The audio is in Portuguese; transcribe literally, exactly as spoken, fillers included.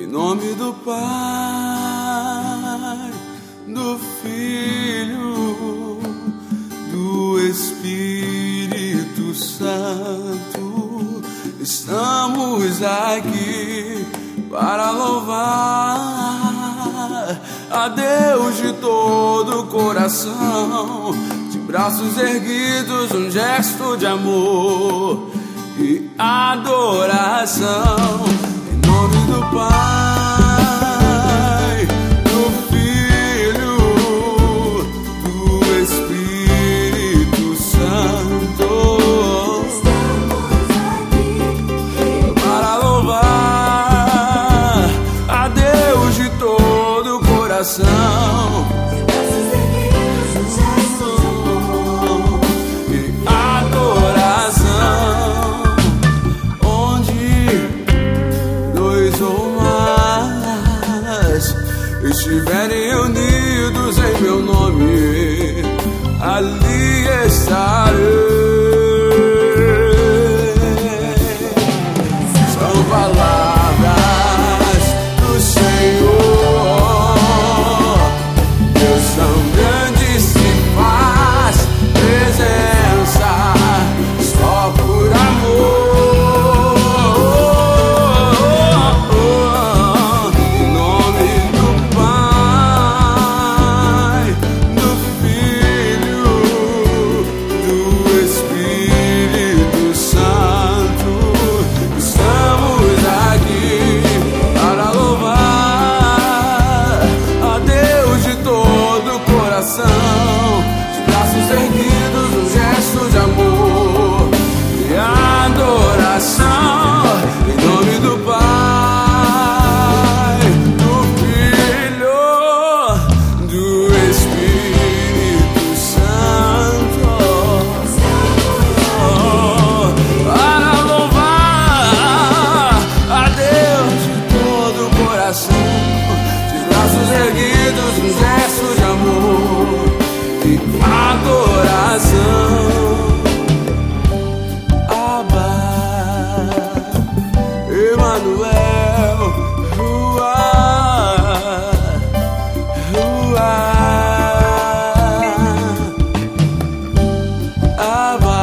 nome do Pai, do Filho, do Espírito Santo, estamos aqui para louvar a Deus de todo o coração, de braços erguidos, um gesto de amor e adoração. Em nome do Pai, do Filho, do Espírito Santo, estamos aqui para louvar a Deus de todo o coração e adoração. Onde dois ou mais estiverem unidos em meu nome, ali estarei. São palavras do Senhor, Deus tão grande se faz presença só por amor. Em nome do Pai, do Filho, do Espírito Santo, estamos aqui para louvar a Deus de todo o coração, de braços erguidos, um gesto de amor e adoração. Em nome do Pai, do Filho, do Espírito Santo, para louvar a Deus de todo o coração, de braços erguidos, um gesto de amor e adoração. Abba, Emmanuel, Rua, Rua, Abba.